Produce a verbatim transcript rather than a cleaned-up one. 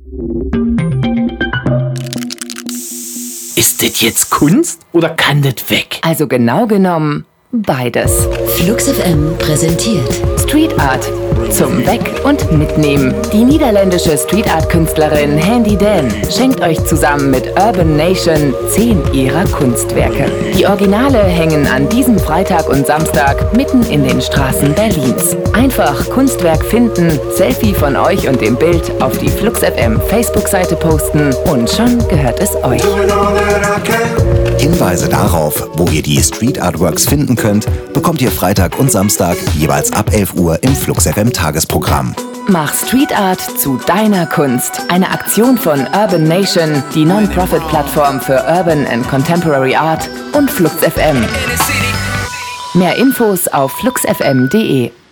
Ist das jetzt Kunst oder kann das weg? Also genau genommen, beides. Flux F M präsentiert Street Art zum Weg- und Mitnehmen. Die niederländische Street Art Künstlerin Handy Dan schenkt euch zusammen mit Urban Nation zehn ihrer Kunstwerke. Die Originale hängen an diesem Freitag und Samstag mitten in den Straßen Berlins. Einfach Kunstwerk finden, Selfie von euch und dem Bild auf die Flux F M Facebook-Seite posten und schon gehört es euch. Hinweise darauf, wo ihr die Street Artworks finden könnt, bekommt ihr Freitag und Samstag jeweils ab elf Uhr im Flux F M Tagesprogramm. Mach Street Art zu deiner Kunst. Eine Aktion von Urban Nation, die Non-Profit-Plattform für Urban and Contemporary Art und Flux F M. Mehr Infos auf flux f m punkt de.